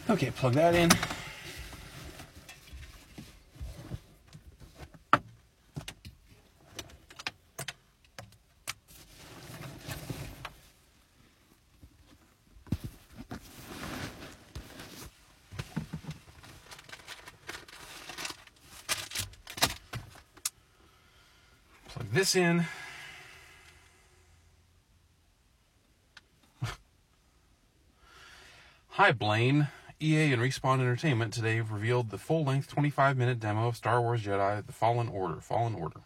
Okay, plug that in. Plug this in. Hi, Blaine. EA and Respawn Entertainment today have revealed the full-length 25-minute demo of Star Wars Jedi: The Fallen Order. Fallen Order.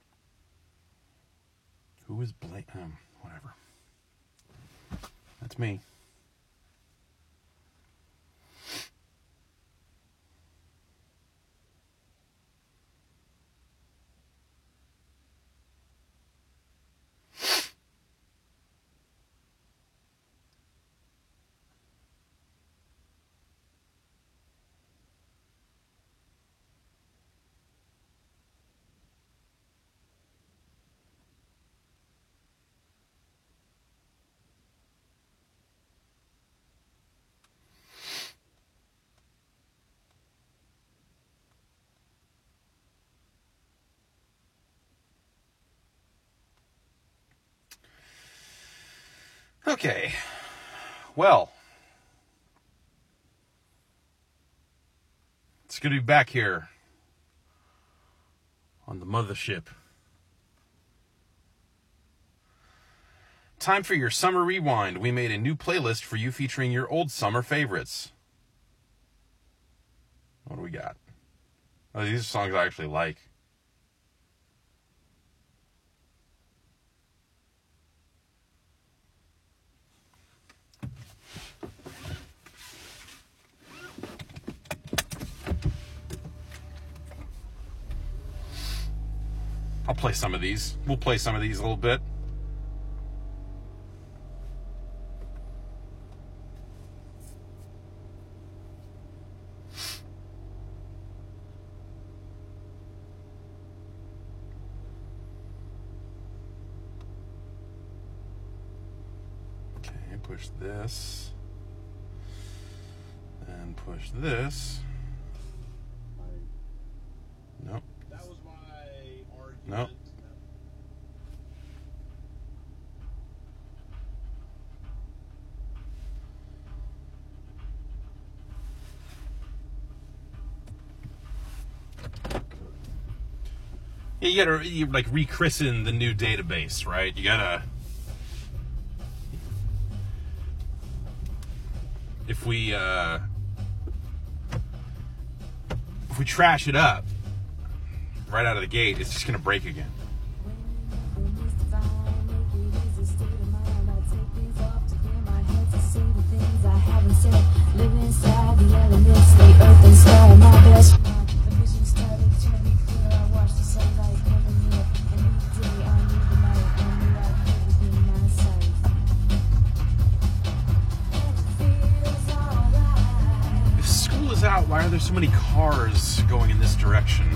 Who is Blaine? Whatever. That's me. Okay. Well, it's good to be back here on the mothership. Time for your summer rewind. We made a new playlist for you featuring your old summer favorites. What do we got? Oh, these are songs I actually like. I'll play some of these. We'll play some of these a little bit. Okay, push this. And push this. Nope. That was my argument. Nope. Yeah, you gotta like rechristen the new database, right? You gotta. If we trash it up right out of the gate, it's just gonna break again. If school is out, why are there so many cars going in this direction?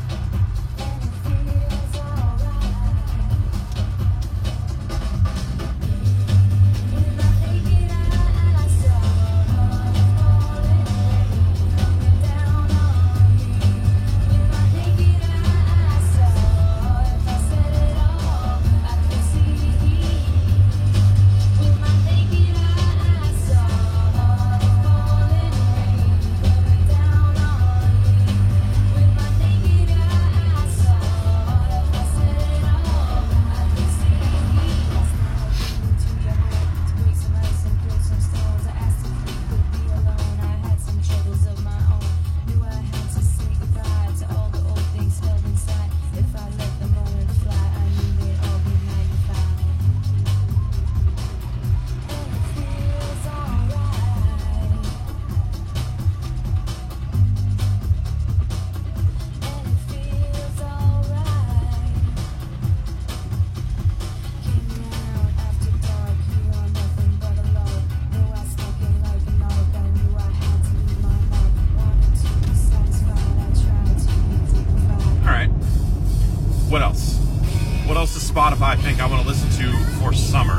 What else? What else does Spotify think I want to listen to for summer?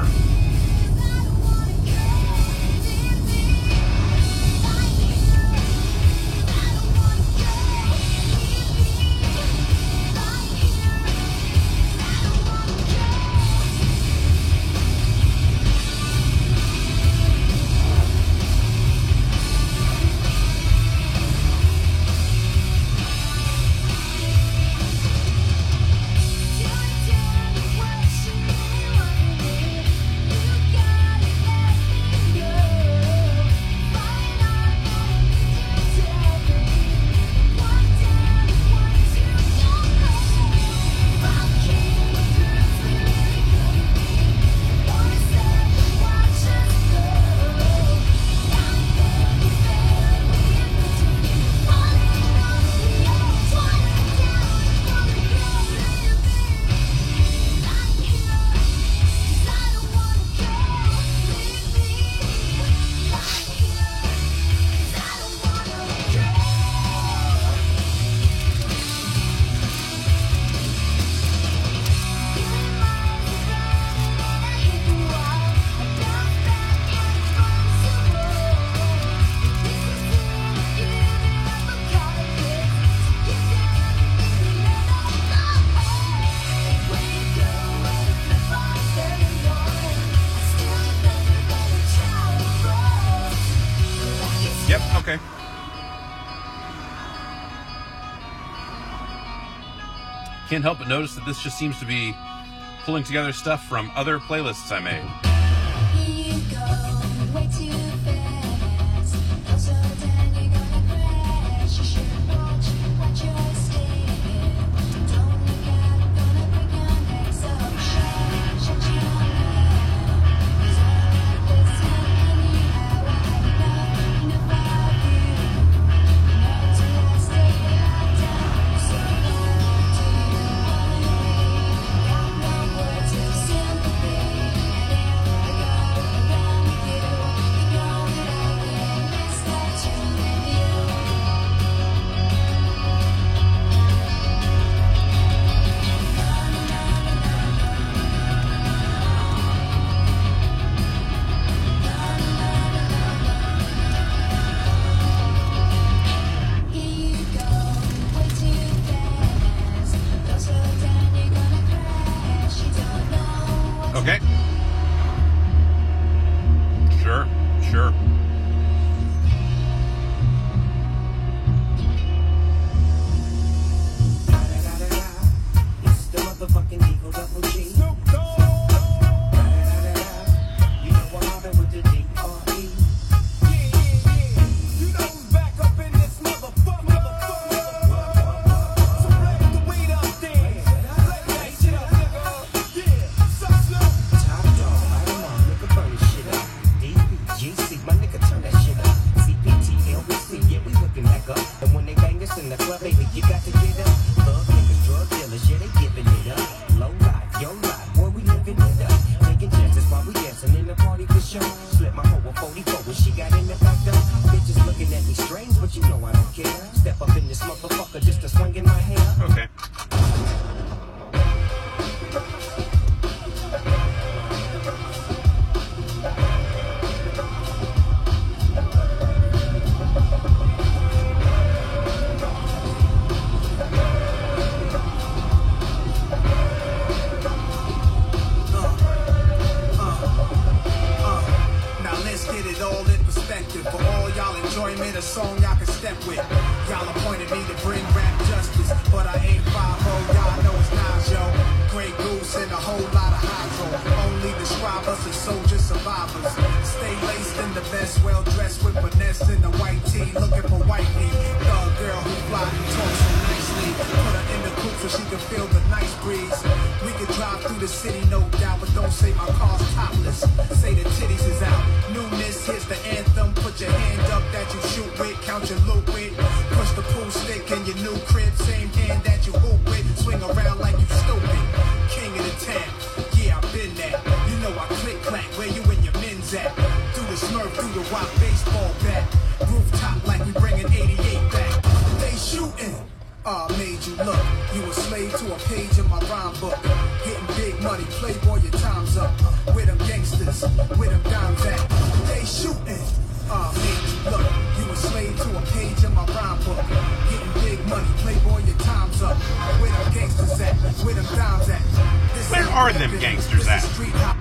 Can't help but notice that this just seems to be pulling together stuff from other playlists I made. Here you go, way too fast. Go so down, you're gonna crash. You should watch your step. Don't look out, gonna break your neck. So shut your mouth. 'Cause I like this one anyhow. I know about you. Not till I stay locked down. So loud, do you wanna be? Got no words of sympathy. And if I go around with you, you know that I can't miss that you and you. Here you go, way too fast. Go slow down, you're gonna crash. You don't know what Okay. Sure. It's the motherfucking Eagle Double G. You know I'm mobbing with the D.R.E. You know who's back up in this motherfucker. So break the weed up there. Let that shit up, nigga. Yeah, suck. Top dog, I don't know, nigga, burn this shit up. DPGC, my nigga, turn that shit up. CPT, LBC, yeah, we looking back up. And when they bang us in the club, baby, you got to get up. Thug niggas, drug dealers, yeah, they giving it up. Low life, yo life, boy, we living it up. Taking chances while we dancing in the party for sure. Slip my hoe a 44 when she got in the back door. Bitches looking at me strange, but you know I don't care. Step up in this motherfucker just to swing in my hair. Okay. Now let's get it all in perspective. For all y'all enjoyment, a song y'all can step with. Y'all appointed me to bring rap justice, but I ain't 5-0, y'all know it's Nas, yo. Grey Goose and a whole lot of hydro. Only describe us as soldier survivors. Stay laced in the best, well dressed with finesse in the white tee, looking for white meat. Thug girl who fly and talk so nicely. Put her in the coupe so she can feel the nice breeze. We could drive through the city, no doubt, but don't say my car's topless. Say the titties is out. Newness, here's the anthem. Put your hand up that you shoot with, count your loot with. Push the pool stick in your new crib, same hand that you hoop with. Swing around like you stupid. King of the town, yeah, I've been there. You know I click clack, where you and your men's at? Through the Smurf, through the rock baseball bat. Rooftop like we bringing 88 back. They shooting. Made you look. You a slave to a page in my rhyme book. Getting big money, playboy, your time's up. With them gangsters, with them dimes at. They shooting. Made you look. You a slave to a page in my rhyme book. Getting big money, playboy, your time's up. Where them gangsters at? Where them dimes at? This Where ain't are them rapping, gangsters this is at? street hop.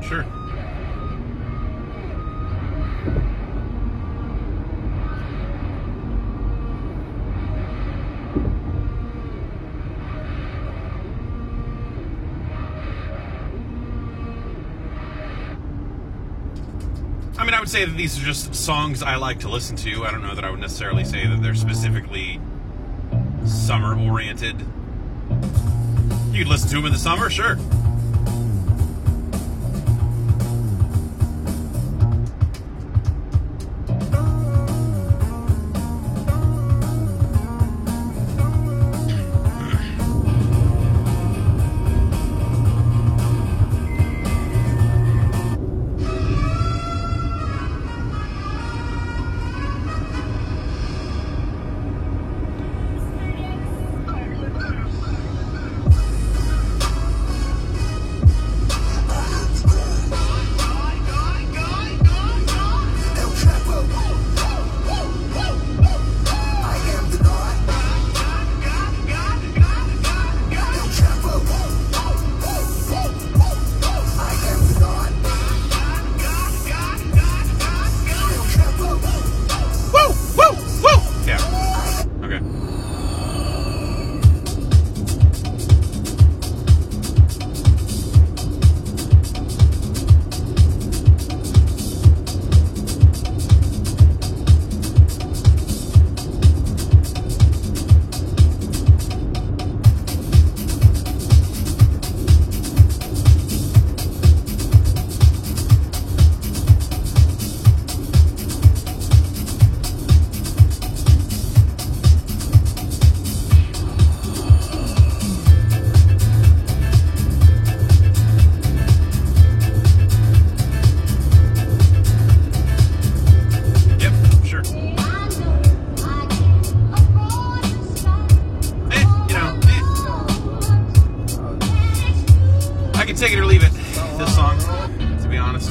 Sure. I mean, I would say that these are just songs I like to listen to. I don't know that I would necessarily say that they're specifically summer-oriented. You could listen to them in the summer, sure. Take it or leave it, this song, to be honest.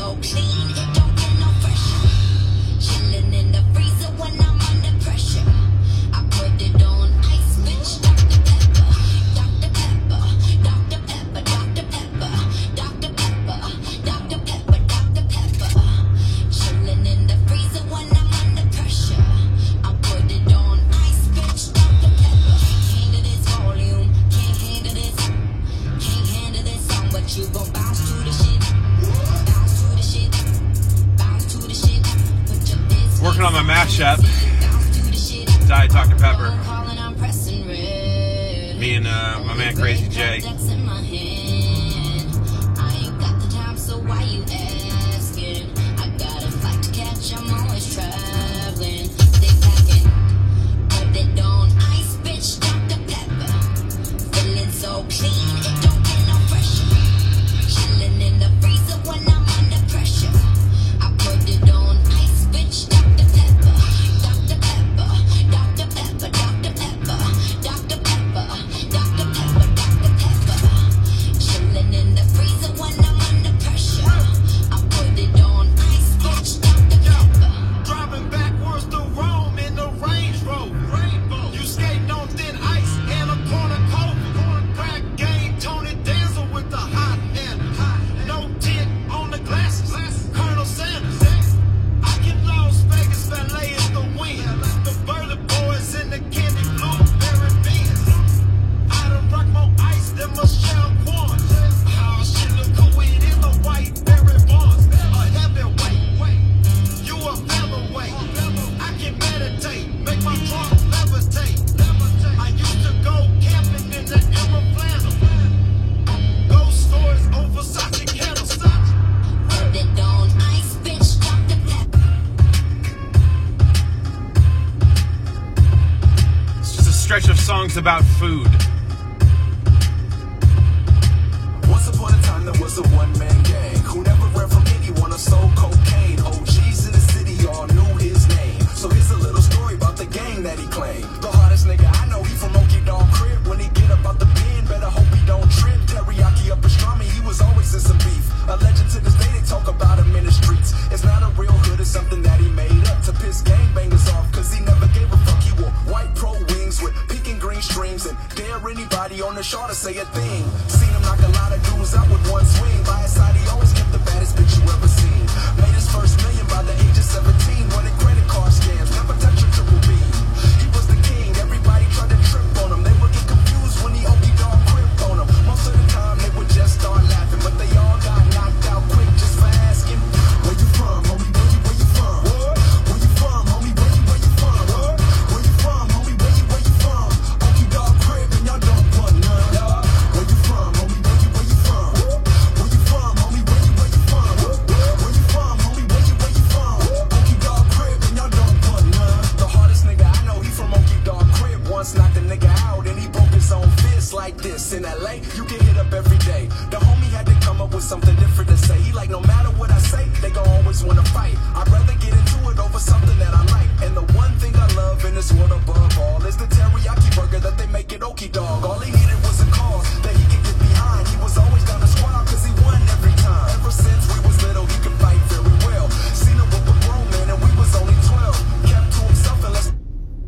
so clean, it don't get no fresher. Chilling in the freezer when I'm under pressure. I put it on ice, bitch. Dr. Pepper, Dr. Pepper, Dr. Pepper, Dr. Pepper, Dr. Pepper, Dr. Pepper, Dr. Pepper. Chilling in the freezer when I'm under pressure. I put it on ice, bitch. Dr. Pepper. Can't handle this volume, can't handle this. Can't handle this song, but you gon' bounce to the shit. Bounce to the shit. Bounce to the shit. Put your business Working on my mashup. bounce to the shit. Diet Dr. Pepper. Calling, I'm pressing red. Me and my man Crazy Jay. Decks in my hand. I ain't got the time, so why you asking? I got a flight to catch, I'm always traveling. Stay packing. Put it on ice, bitch. Dr. Pepper. Feeling so clean, it don't get no fresher. Chilling in the freezer when I'm under pressure. I put it on ice, bitch. Dr. Pepper, Dr. Pepper, Dr. Pepper, Dr. Pepper, Dr. Pepper, Dr. Pepper, Dr. Pepper. Chilling in the freezer when I'm under pressure. I put it on ice, bitch. Dr. Pepper. Driving backwards to Rome in the Range Rover. You skating on thin ice in a corner cove. Crack game, Tony Danza with the hot end. No tint on the glasses. Colonel Sanders. I get Las Vegas valet is the wind. The Burley Boys in the candy blueberry beans. I done rock more ice than Michelle Kwan. Oh shit, look who it is, the white berry bonds. A heavyweight. You a featherweight. I can meditate, make my trunk levitate. I used to go camping in the aeroplane. Ghost stories over Versace candles. Put it on ice, bitch. Dr. Pepper. It's just a stretch of songs about food. Once upon a time there was a one-man gang who never ran from anyone or sold cocaine. OGs in the city all knew his name. So here's a little story about the gang that he claimed. The hardest nigga I know, he from Okie Dog Crib. When he get up out the pen, better hope he don't trip. Teriyaki up pastrami, he was always in some beef. A legend to this day, they talk about him in the streets. It's not a real hood, it's something that he made up to piss gangbangers off, cause he never gave a fuck. He wore white pro wings with pink and green streams and dare anybody on the shore to say a thing. Seen him knock a lot of dudes out with one swing. By his side, he always kept the baddest bitch you ever seen. Made his first million by the age of 17. Running credit card scams, never touched a triple B. He was the king, everybody tried to trip on him. They would get confused when he Okie Dog Crip on them. Most of the time, they would just start laughing, but they all got knocked out quick just for asking. Where you from, homie? Where you from? Where you from, homie? Where you from? Where you from, homie? Where you from? Okie Dog Crib and y'all don't want none. Where you from, homie? Where you from? Where you from, homie? Where you from? Where you from, homie? Where you from? Okie Dog Crib and y'all don't want none. The hardest nigga I know, he from Okie Dog Crib. Once knocked a nigga out and he broke his own fist like this. In LA, you get hit up every day. The homie had to come up with something different to say. He like, no matter what I say, they gon' always wanna fight. I'd rather get into it over something that I like. And the one thing I love in this world above all is the teriyaki burger that they make at Okie Dog. All he needed was a cause that he could get behind. He was always down to squad cause he won every time. Ever since we was little, he could fight very well. Seen him with a grown man and we was only 12. Kept to himself and let's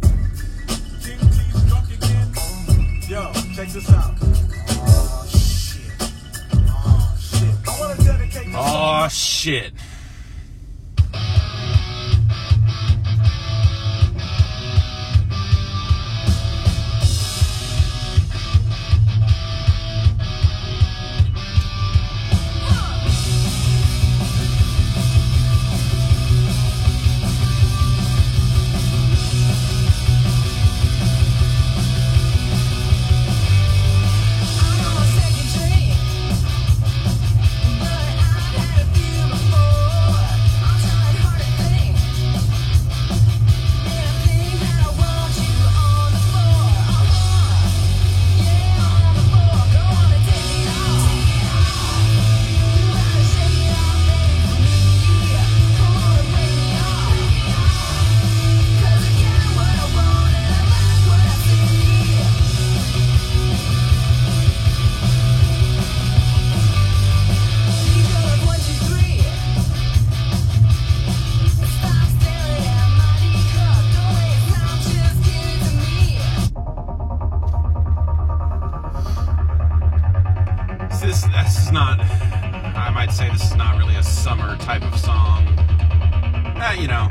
King T's drunk again. Yo, check this out. Oh shit. Oh shit. I wanna dedicate this Oh shit. I'm on a second drink, but I've had a few before. It's not really a summer type of song. You know.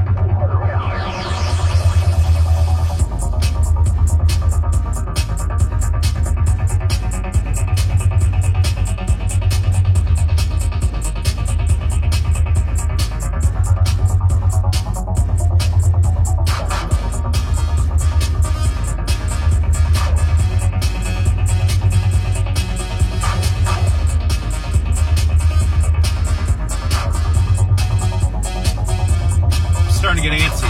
Starting to get antsy.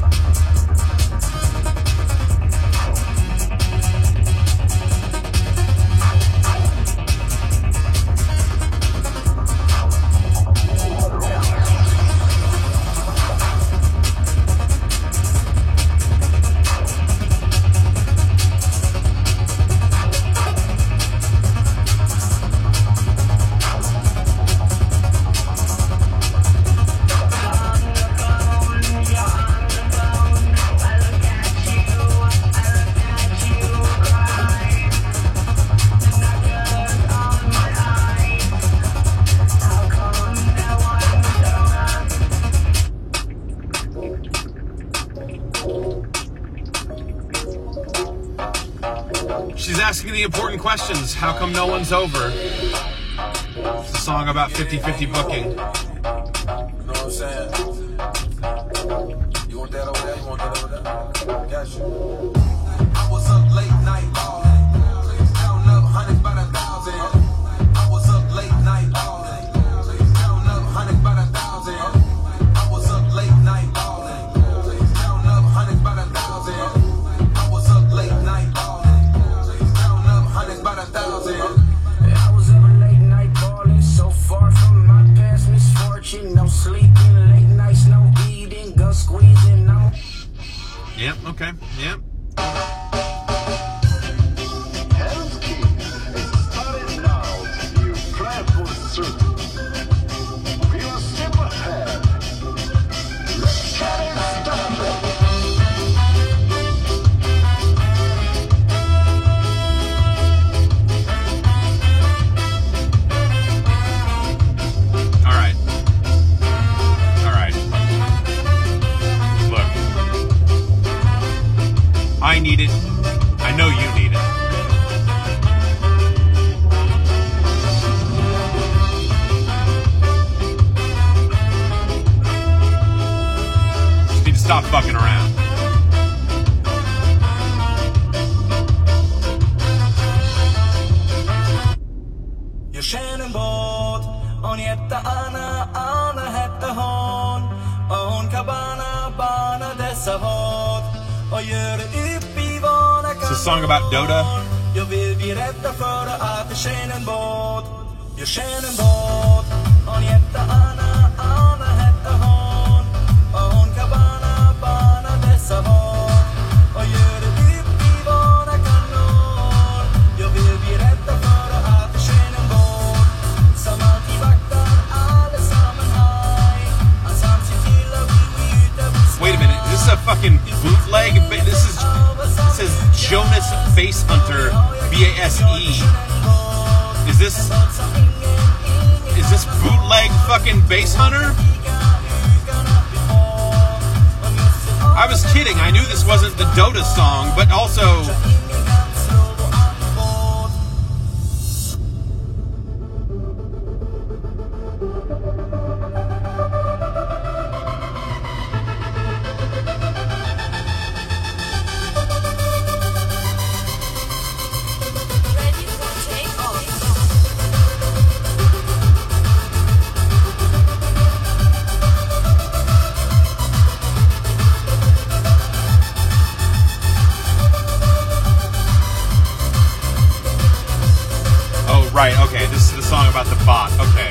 She's asking the important questions. How come no one's over? It's a song about 50-50 booking. You know what I'm saying? You want that over there? You want that over there? Got you. I was up late night balling. Counting up hundreds by the thousand. I was up late night balling. Counting up hundreds by the thousand. I was up late night balling. Counting up hundreds by the thousand. I was up late night balling. Counting up hundreds by the thousand. I was up late night balling, so far from my past misfortune. No sleeping, late nights, no eating, gun squeezing. I'm Yep, okay, yep. Hell's Kitchen is starting now. You plan for certain. We are step ahead. Let's get it started. Alright. Alright. Look. I need it. I know you need it. Just need to stop fucking around. Jag känner en båt, hon heter Anna, Anna hette hon. Och hon kan bana dessa båt. Och gör det upp i våra It's a song about Dota. Jag vill bli rädda för att jag känner en båt. Jag känner en båt, hon heter Anna, Anna hette hon. Och hon kan bana dessa båt. Och gör det upp i våra kanor. Jag vill bli rädda för att jag känner en båt. Som alltid vaktar allesammans haj. Han samt sig till att vi är ute på Wait a minute, is this a fucking bootleg? This says Jonas Bass Hunter BASE. Is this bootleg fucking Bass Hunter? I was kidding. I knew this wasn't the Dota song, but also Ready for takeoff. oh right, okay. This is the song about the bot. Okay.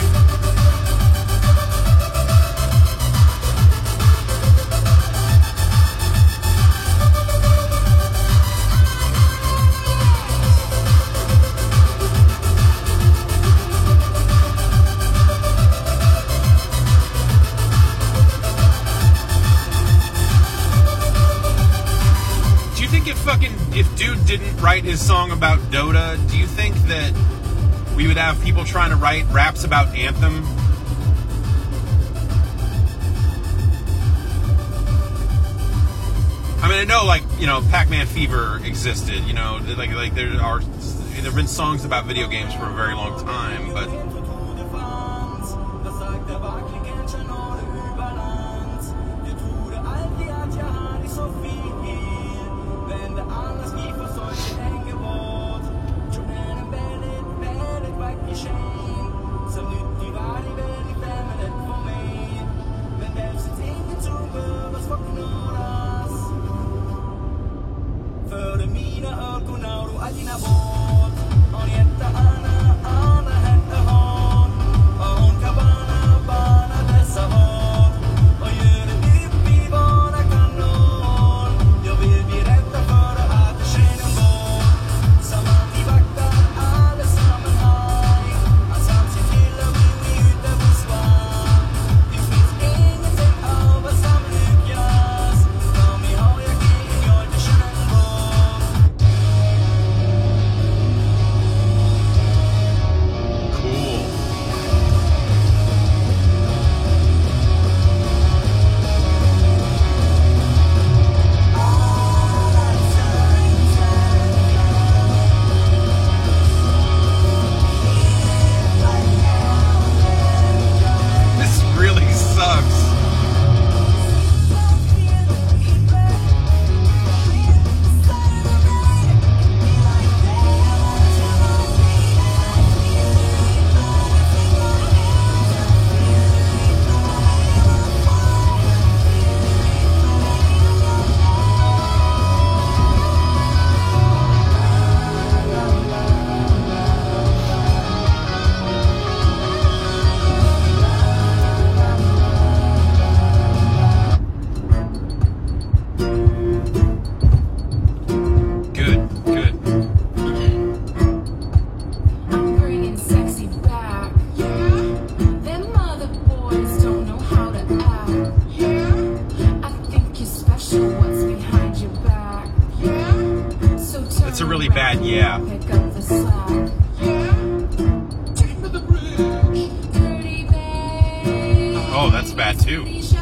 Do you think if Dude didn't write his song about Dota, do you think that we would have people trying to write raps about Anthem? I mean, I know, like, you know, Pac-Man Fever existed. You know, like there've been songs about video games for a very long time, but it's a really bad yeah. Oh, that's bad too.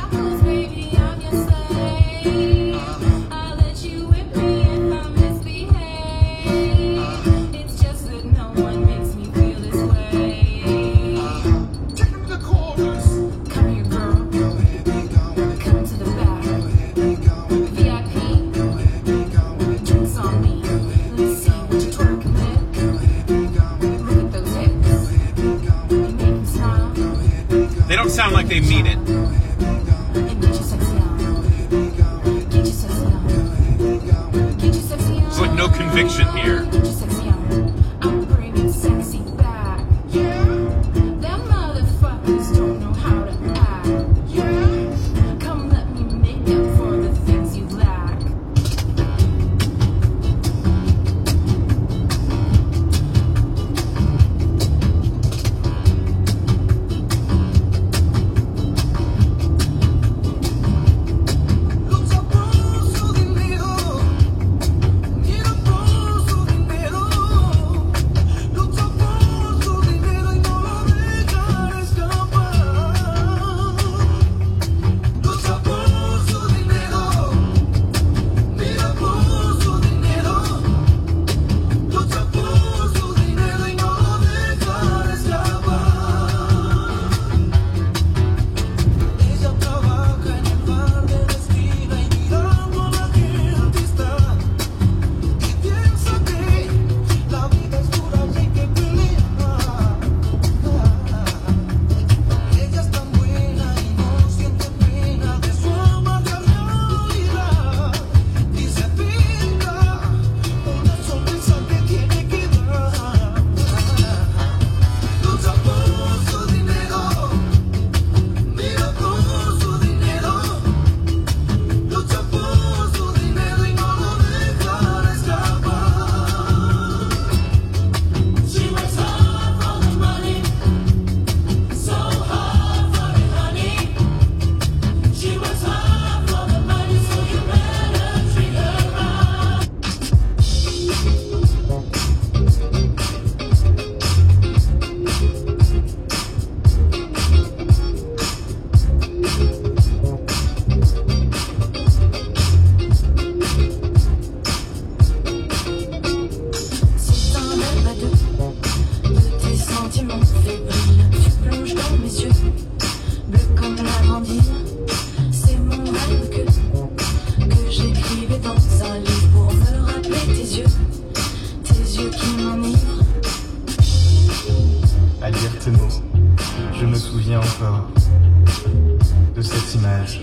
They don't sound like they mean it. There's like no conviction here. de cette image.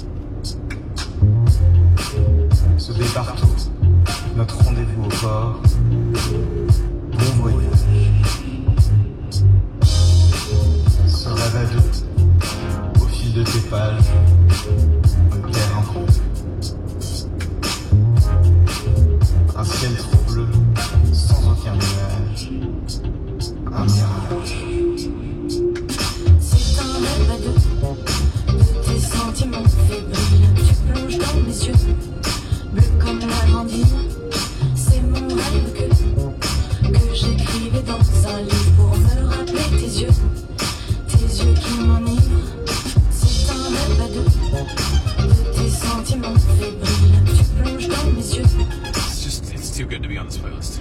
Ce départ tôt, notre rendez-vous au port. Bon voyage. Ce rêve à deux, au fil de tes pages, me perd un peu. Un ciel trop bleu, sans aucun nuage. Un mirage. C'est un rêve à deux, de tes sentiments fébriles. Tu plonges dans mes yeux, bleu comme la grandine. C'est mon rêve que j'écrivais dans un livre pour me rappeler tes yeux qui m'enivrent. C'est un rêve à deux, de tes sentiments fébriles. Tu plonges dans mes yeux. It's too good to be on this playlist.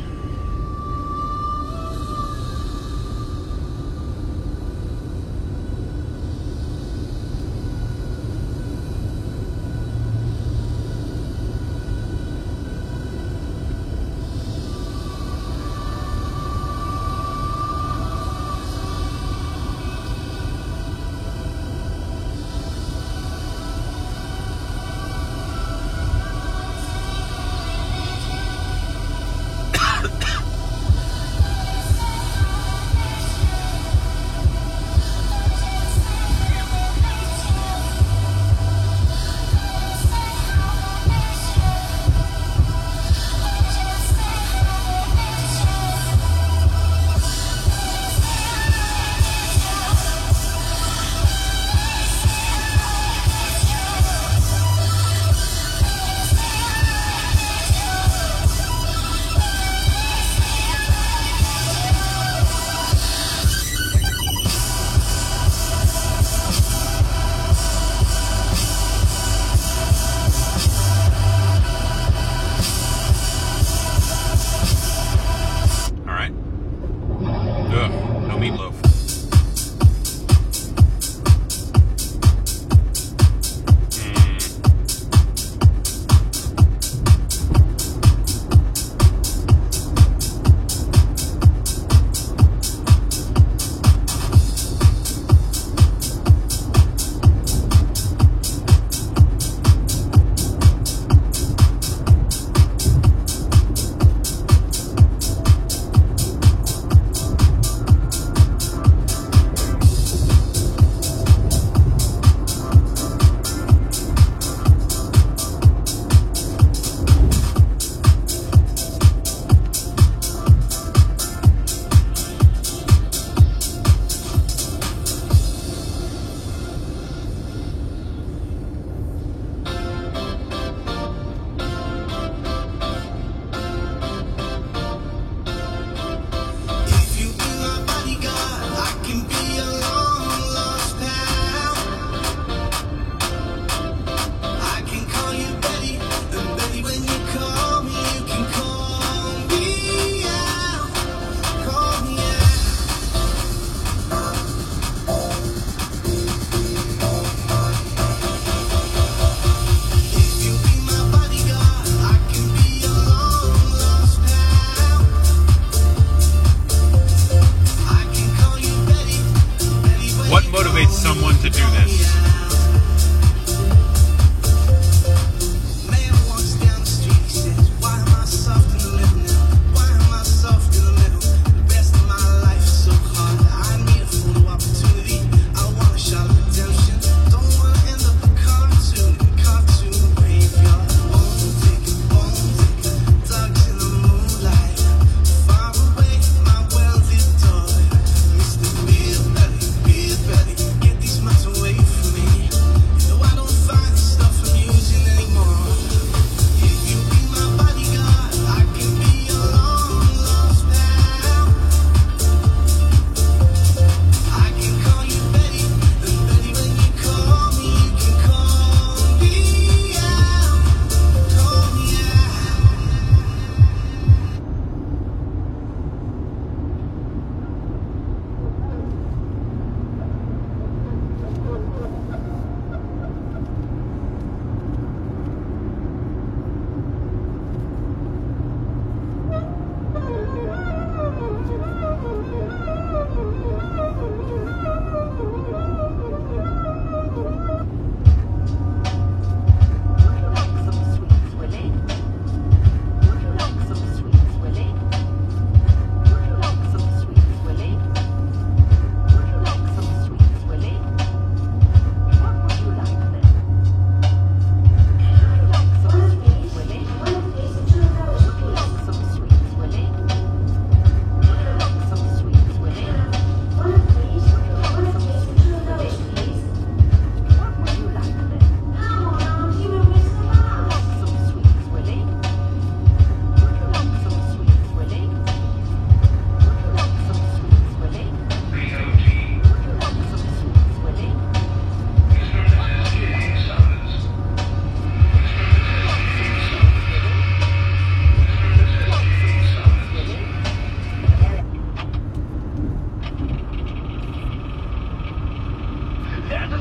Away from me.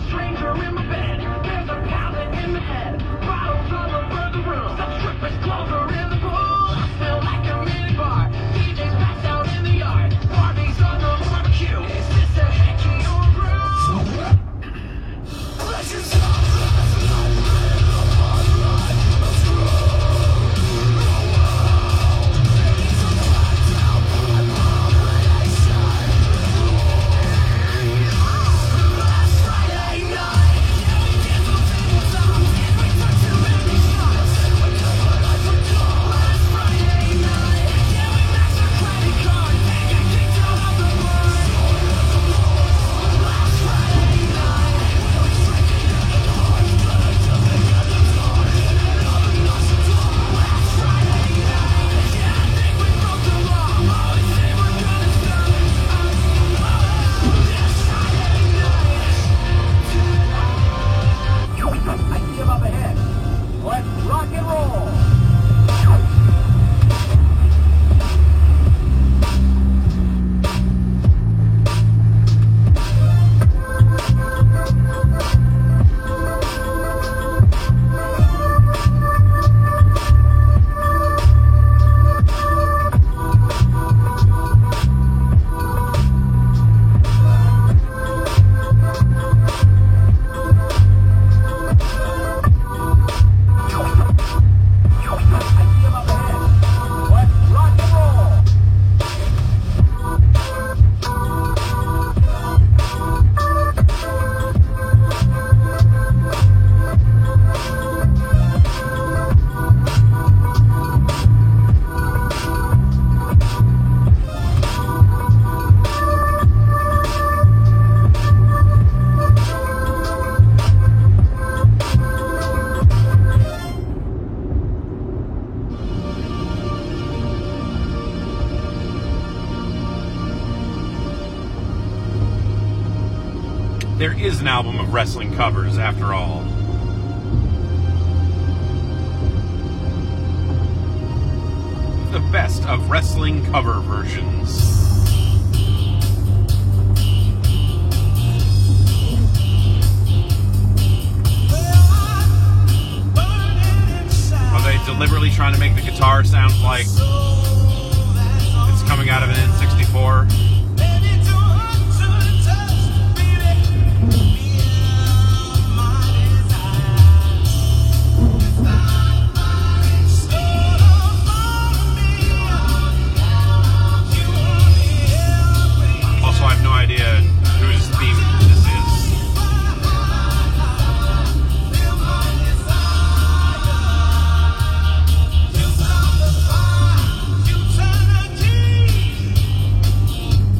stranger in my bed. There's a pallet in the head. Bottles all over the room. The strippers' clothes are in the pool. I feel like a minibar. DJ's passed out in the yard. Barbie's on the barbecue. Is this a hickey or a brew? Let's just There is an album of wrestling covers, after all. The best of wrestling cover versions. Are they deliberately trying to make the guitar sound like it's coming out of an N64? I have no idea whose theme this is.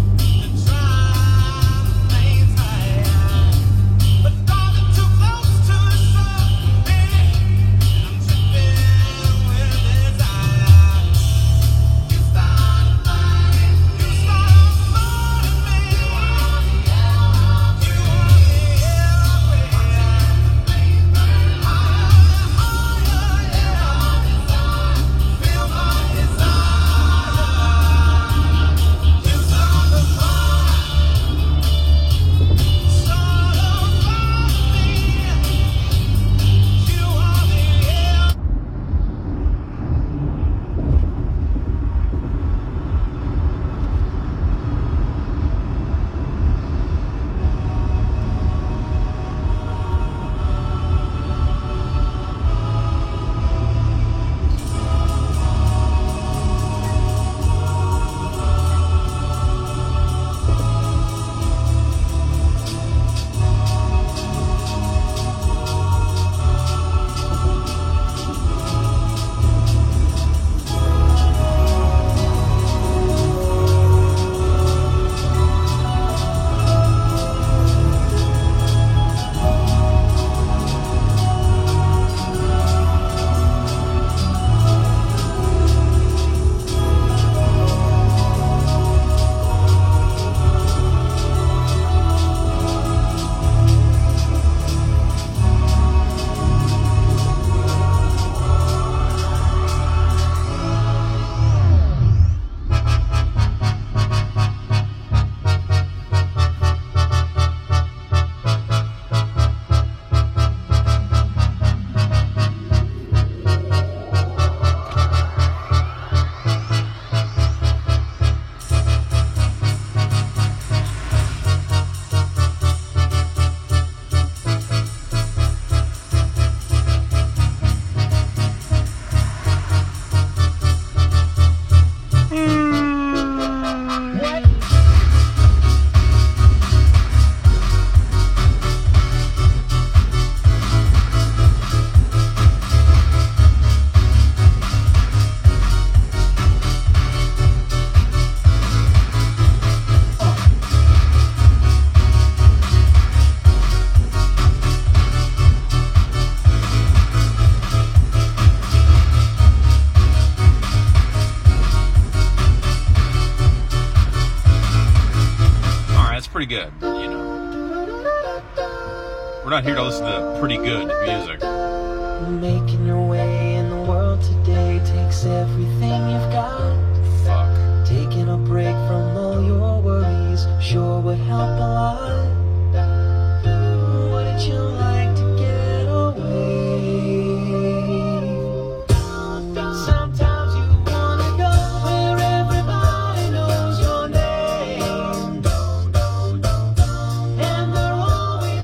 We're not here to listen to pretty good music. Making your way in the world today takes everything you've got. Fuck. Taking a break from all your worries sure would help a lot. Wouldn't you like to get away? Sometimes you wanna go where everybody knows your name, and they're always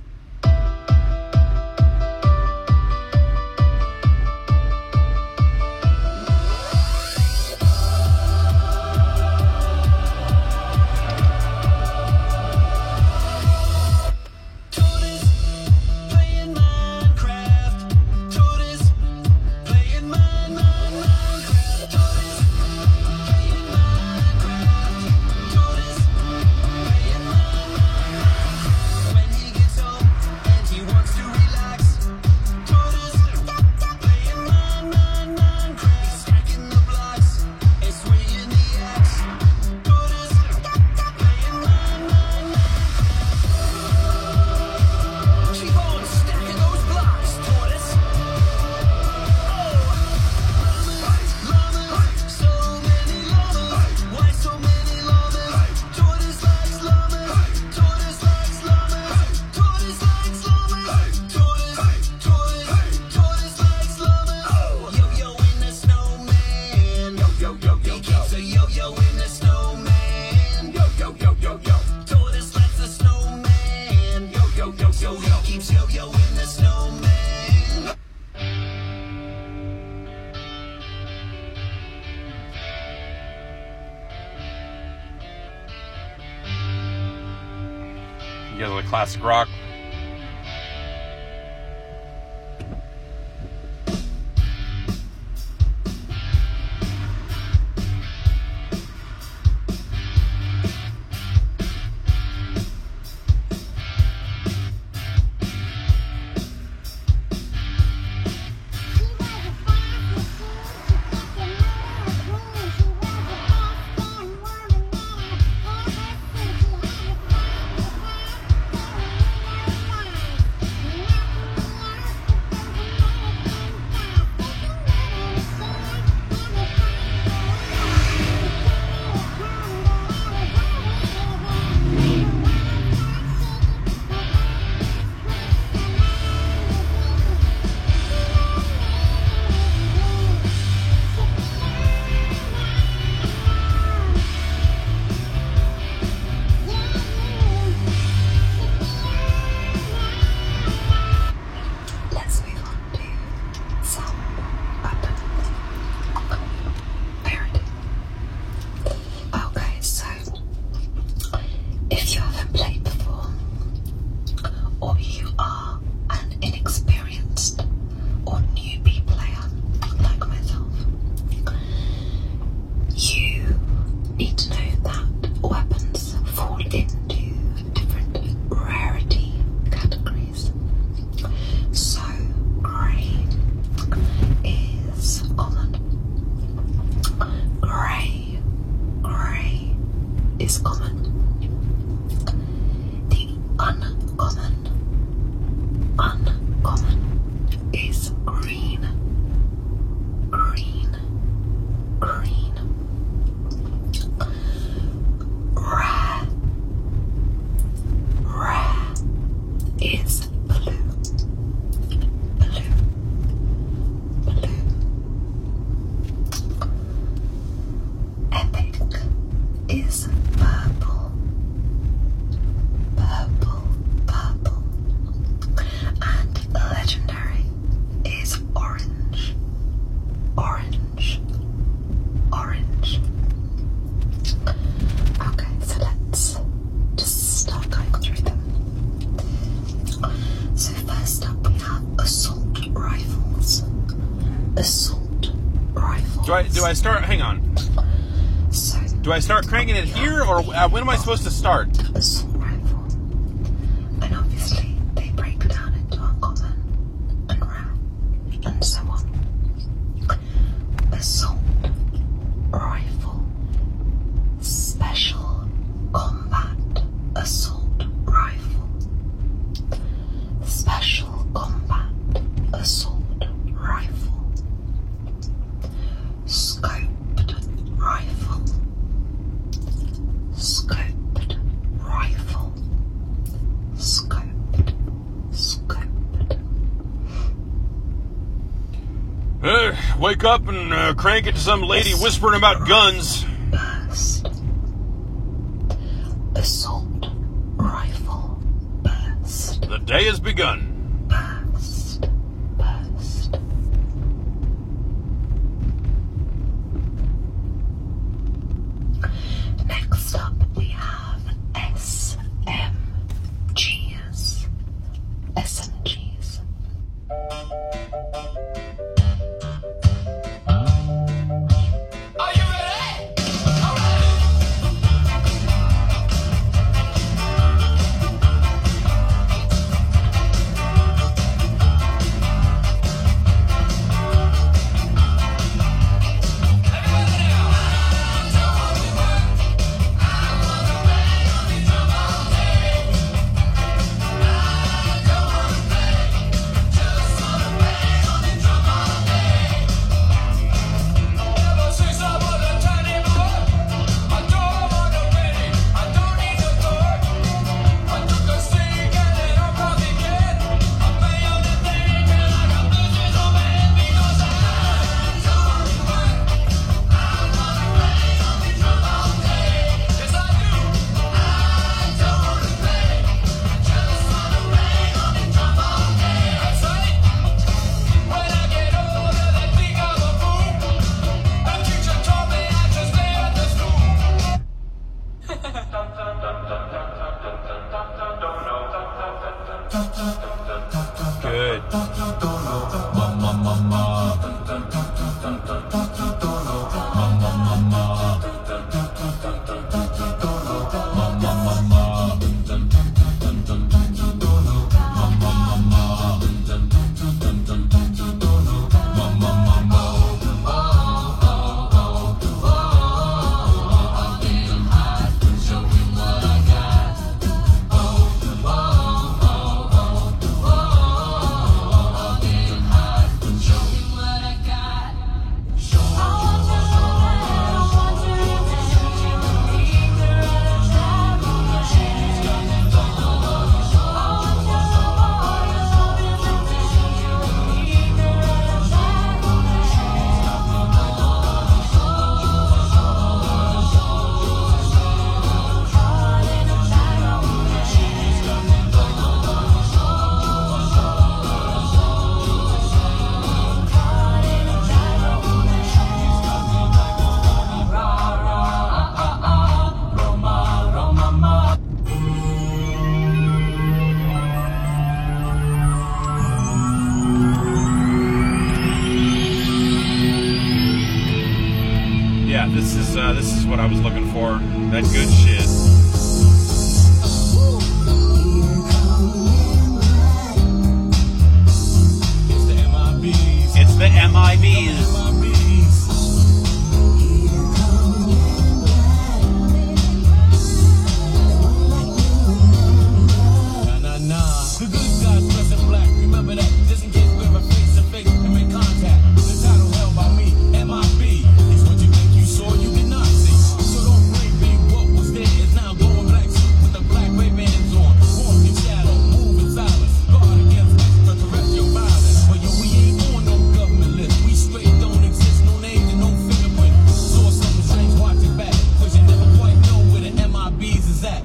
playing Minecraft. Tortoise playing Minecraft. Tortoise playing Minecraft. Tortoise playing Minecraft. When he gets home and he wants to relax, Tortoise playing Minecraft. He's stacking the blocks and swinging the axe. Tortoise playing Minecraft. Keep on stacking those blocks, Tortoise. Llamas, so many llamas. Why so many llamas? Tortoise likes llamas. Tortoise likes llamas. Tortoise likes llamas. Tortoise likes llamas. Yo-yo in the snowman. He keeps a yo-yo in the snowman. Tortoise likes the snowman. So he keeps yo-yo in the snowman. You get the classic rock. Let's move on to some weapon parody. Okay, so if you haven't played before, or you are an inexperienced or newbie player like myself, you need to know that weapons fall into different rarity categories. So, grey is common. Grey is common. The uncommon is green. Rare is blue. Epic is purple. And legendary is orange. Okay, so let's just start going through them. So first up we have assault rifles. Do I start? Hang on. So Do I start cranking it here, or when am I supposed to start? assault rifle, and obviously they break down into uncommon and rare, and so on. Assault rifle, special combat assault rifle, special Wake up and crank it to some lady whispering about guns. Burst. Assault rifle. Burst. The day has begun. Burst. Burst. Next up we have SMGs. SMGs. Are you ready? Good. Yeah, this is what I was looking for. That good shit. It's the MIBs. The good guys dressed in black. Remember that, just in case we're face to face and make contact. The title held by me, MIB, is what you think you saw, you did not see. So don't blame me. What was there is now going black suit with the black Ray-Bans on. Walk in shadow, move in silence. Guard against extraterrestrial violence. But yo, we ain't on no government list. We straight don't exist, no names and no fingerprint. Saw something strange, watch it back. Cause you never quite know where the MIBs is at.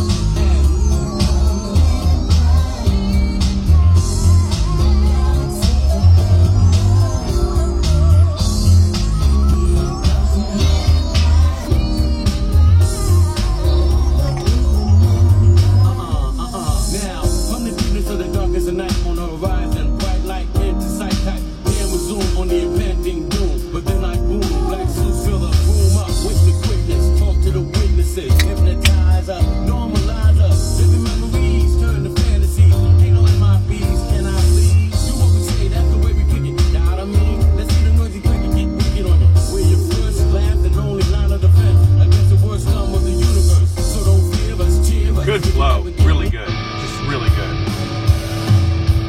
Now, from the deepness of the darkness of night on the horizon, bright light into sight tight. Then we zoom on the impending doom. But then like boom, black suits fill the room up with the quickness. Talk to the witnesses, hypnotize us, normalize us. Living memories turn to fantasy. Ain't no MIBs, can I please? Do what we say, that's the way we kick it. Know what I mean? Let's see the noisy cricket get wicked on it. We're your first, last, and only line of defense against the worst scum of the universe. So don't fear us, cheer us. Good flow. Really good. Just really good.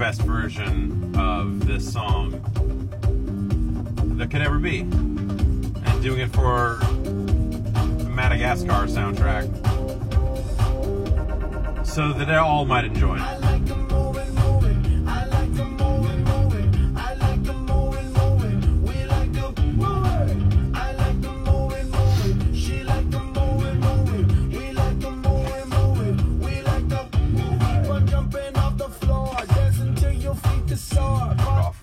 best version of this song that could ever be. And doing it for the Madagascar soundtrack. So that they all might enjoy it. I like them moving, moving. I like them moving, moving. I like them moving, moving. We like them moving. I like them moving, moving. She like them moving, moving. We like them moving, moving. We like them moving. Keep on jumping off the floor, dance until your feet are sore. Off.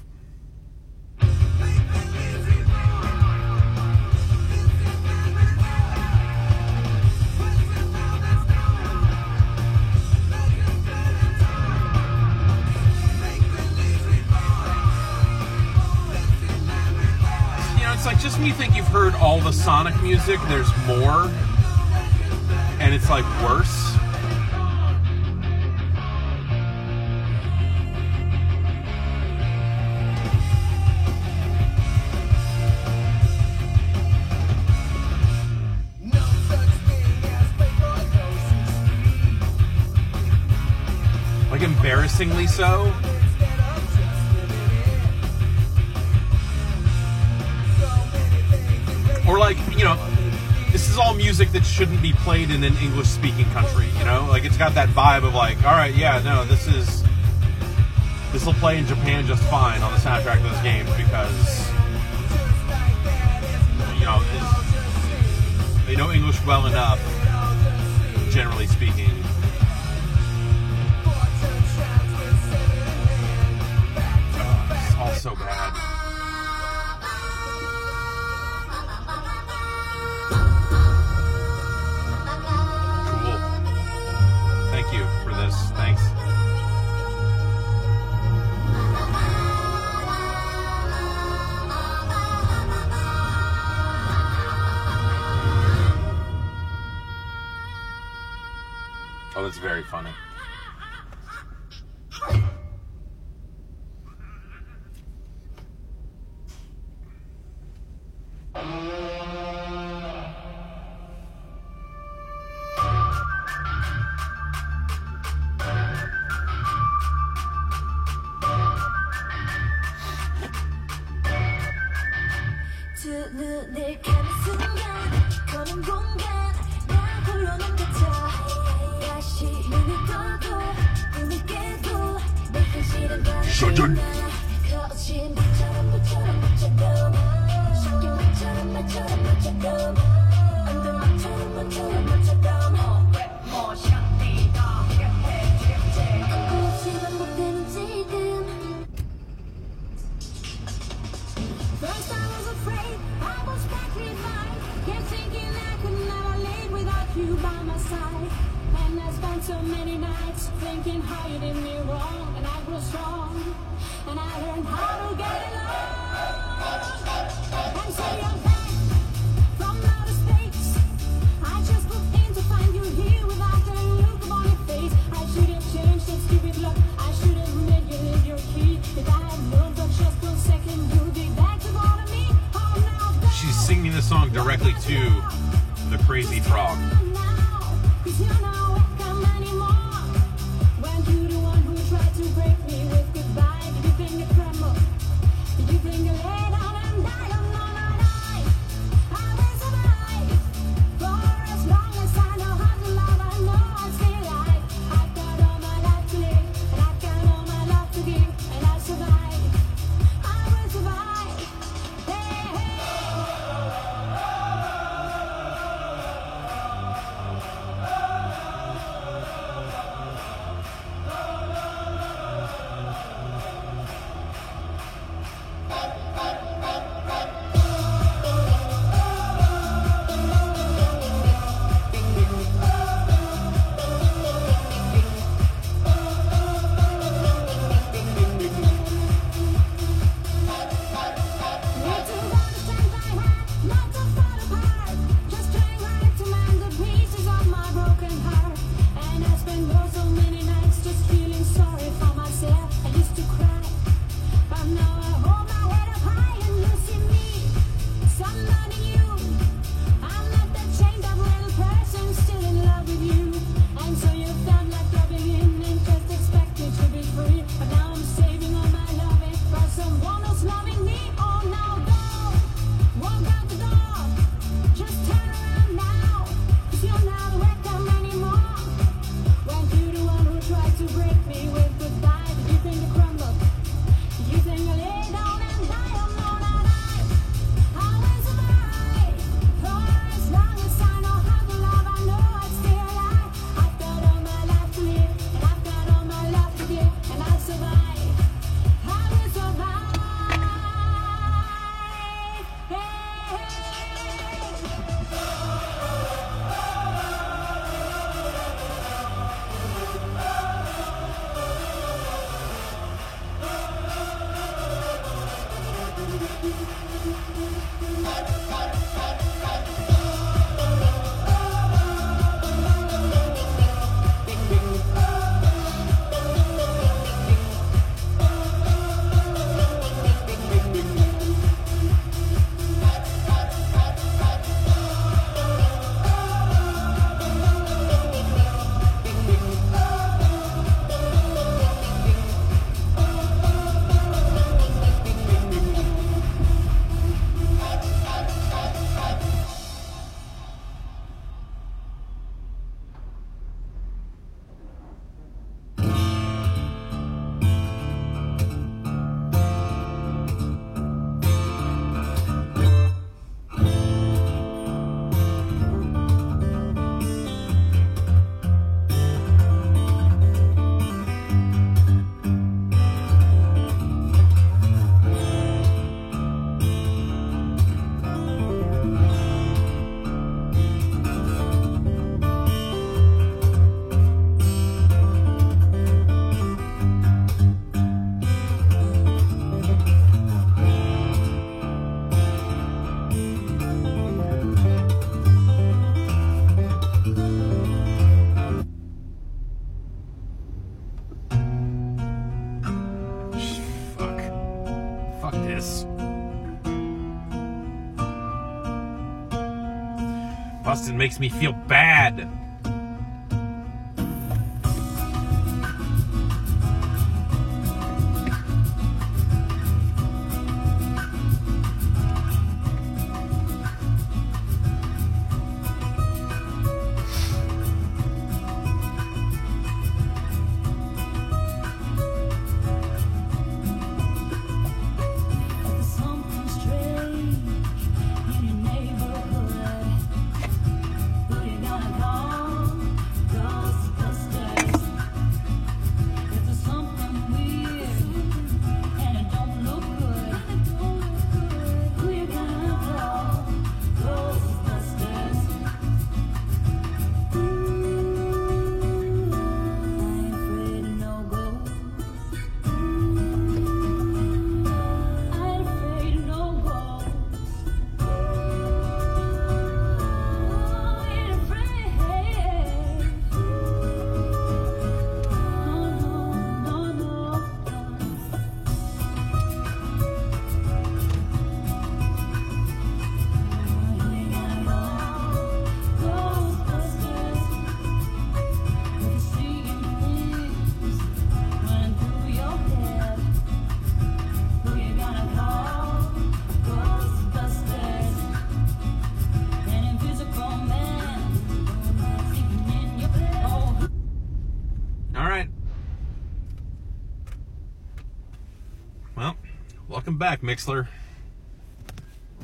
It's like just when you think you've heard all the Sonic music, there's more, and it's like worse. No such thing as paper, no Like embarrassingly so. Or like, you know, this is all music that shouldn't be played in an English-speaking country, you know? Like, it's got that vibe of like, all right, yeah, no, this will play in Japan just fine on the soundtrack of this game because, you know, they know English well enough, generally speaking. It's all so bad. Thank you for this. Thanks. Oh, that's very funny. 두 눈을 감은 순간 거는 공간 나 홀로는 같아 다시 눈을 떠도 꿈을 깨도 내 현실은 셔준. 거친 것처럼 것처럼 섞인 것처럼 것처럼 안된 것처럼 아무렇지만 못되는 지금 First I was afraid, I was petrified, kept thinking I could never live without you by my side. And I spent so many nights thinking how you did me wrong, and I grew strong, and I learned how to get along. And so you're back from outer space. I just looked in to find you here without a look on your face. I should have changed that stupid look. I should have made you leave your key. If I had known for just 1 second, you'd be back to bother me. Oh, now She's singing the song directly to the Crazy Frog. now, 'cause you're not welcome anymore. When you're the one who tried to break me with goodbye, did you think it tremble? Did you think I lay down and died? Oh, no, no, no. I will survive for as long as I know how to love. I know I'll stay alive. I've got all my life to live, and I've got all my love to give, and I'll survive. I will survive. Hey, hey. was loving me. Oh, now go. Walk out the door. Just turn around now. 'Cause you're not welcome anymore. Weren't you the one who tried to break me with goodbye? Did you think you crumbled? Did you think you lay down and die? Oh, no, not I. I will survive. For as long as I know how to love, I know I'd stay alive. I've got all my life to live, and I've got all my love to give, and I'll survive. I will survive. Hey, Fuck this. Bustin' makes me feel bad. there's something strange in your neighborhood. Who you gonna call? Ghostbusters. If there's something weird and it don't look good, who you gonna call? Ghostbusters. I ain't afraid of no ghosts. I ain't afraid of no ghosts. I ain't afraid. No, no, no. Ghostbusters. If you're seeing things running through your head, who you gonna call? Ghostbusters. An invisible man sleeping in your bed. Oh, All right. Well, welcome back, Mixler.